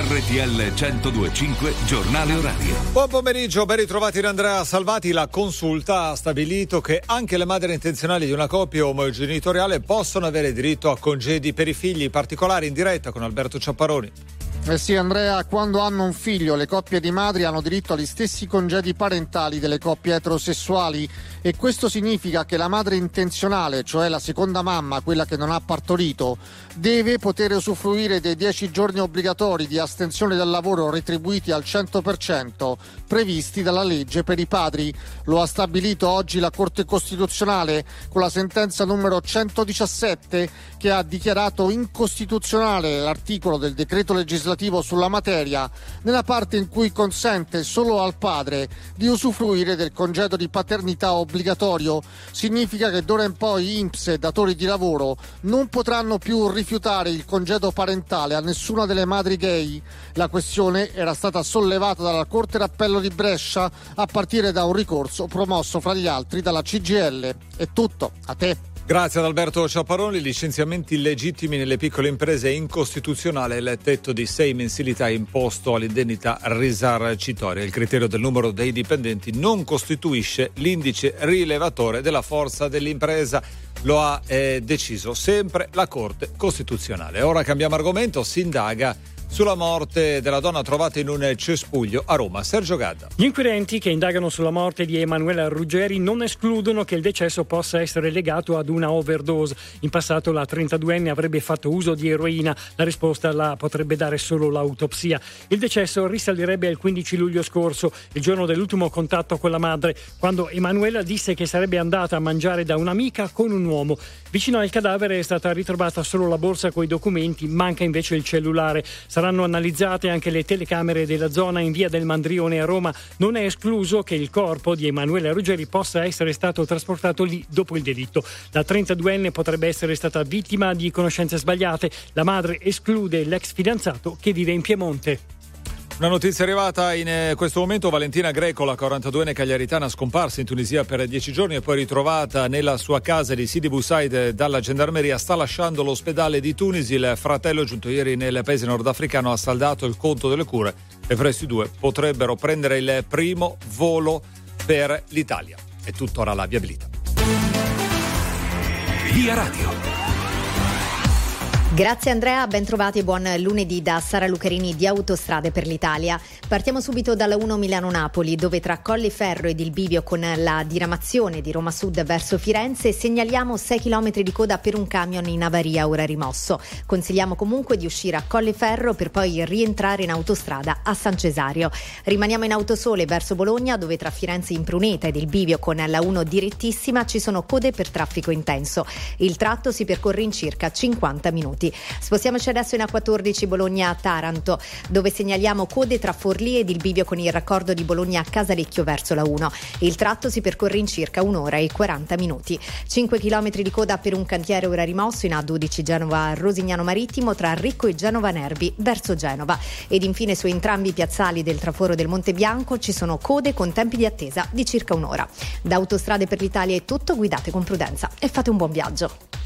RTL 102.5 Giornale Orario. Buon pomeriggio, ben ritrovati da Andrea Salvati. La Consulta ha stabilito che anche le madri intenzionali di una coppia omogenitoriale possono avere diritto a congedi per i figli. Particolari in diretta con Alberto Ciapparoni. Sì, Andrea, quando hanno un figlio le coppie di madri hanno diritto agli stessi congedi parentali delle coppie eterosessuali, e questo significa che la madre intenzionale, cioè la seconda mamma, quella che non ha partorito, deve poter usufruire dei 10 giorni obbligatori di astensione dal lavoro retribuiti al 100% previsti dalla legge per i padri. Lo ha stabilito oggi la Corte Costituzionale con la sentenza numero 117, che ha dichiarato incostituzionale l'articolo del decreto legislativo sulla materia nella parte in cui consente solo al padre di usufruire del congedo di paternità obbligatorio. Significa che d'ora in poi INPS e datori di lavoro non potranno più rifiutare il congedo parentale a nessuna delle madri gay. La questione era stata sollevata dalla Corte d'Appello di Brescia a partire da un ricorso promosso fra gli altri dalla CGIL. È tutto, a te. Grazie ad Alberto Ciapparoni. Licenziamenti illegittimi nelle piccole imprese è incostituzionale il tetto di 6 mensilità imposto all'indennità risarcitoria. Il criterio del numero dei dipendenti non costituisce l'indice rilevatore della forza dell'impresa. Lo ha deciso sempre la Corte Costituzionale. Ora cambiamo argomento, si indaga sulla morte della donna trovata in un cespuglio a Roma. Sergio Gadda. Gli inquirenti che indagano sulla morte di Emanuela Ruggeri non escludono che il decesso possa essere legato ad una overdose. In passato la 32enne avrebbe fatto uso di eroina. La risposta la potrebbe dare solo l'autopsia. Il decesso risalirebbe al 15 luglio scorso, il giorno dell'ultimo contatto con la madre, quando Emanuela disse che sarebbe andata a mangiare da un'amica con un uomo. Vicino al cadavere è stata ritrovata solo la borsa coi documenti, manca invece il cellulare. Saranno analizzate anche le telecamere della zona in via del Mandrione a Roma. Non è escluso che il corpo di Emanuela Ruggeri possa essere stato trasportato lì dopo il delitto. La 32enne potrebbe essere stata vittima di conoscenze sbagliate. La madre esclude l'ex fidanzato che vive in Piemonte. Una notizia arrivata in questo momento: Valentina Greco, la 42enne cagliaritana scomparsa in Tunisia per 10 giorni e poi ritrovata nella sua casa di Sidi Bou Said dalla gendarmeria, sta lasciando l'ospedale di Tunisi. Il fratello, giunto ieri nel paese nordafricano, ha saldato il conto delle cure e presto i due potrebbero prendere il primo volo per l'Italia. È tuttora la viabilità. Via Radio. Grazie Andrea, ben trovati e buon lunedì da Sara Lucarini di Autostrade per l'Italia. Partiamo subito dalla 1 Milano-Napoli, dove tra Colleferro ed il bivio con la diramazione di Roma Sud verso Firenze segnaliamo 6 km di coda per un camion in avaria ora rimosso. Consigliamo comunque di uscire a Colleferro per poi rientrare in autostrada a San Cesario. Rimaniamo in Autosole verso Bologna, dove tra Firenze Impruneta ed il bivio con la 1 direttissima ci sono code per traffico intenso. Il tratto si percorre in circa 50 minuti. Spostiamoci adesso in A14 Bologna-Taranto, dove segnaliamo code tra Forlì ed il bivio con il raccordo di Bologna-Casalecchio verso la 1. Il tratto si percorre in circa 1 ora e 40 minuti. 5 km di coda per un cantiere ora rimosso in A12 Genova-Rosignano Marittimo tra Ricco e Genova Nervi verso Genova. Ed infine su entrambi i piazzali del traforo del Monte Bianco ci sono code con tempi di attesa di circa 1 ora. Da Autostrade per l'Italia è tutto, guidate con prudenza e fate un buon viaggio.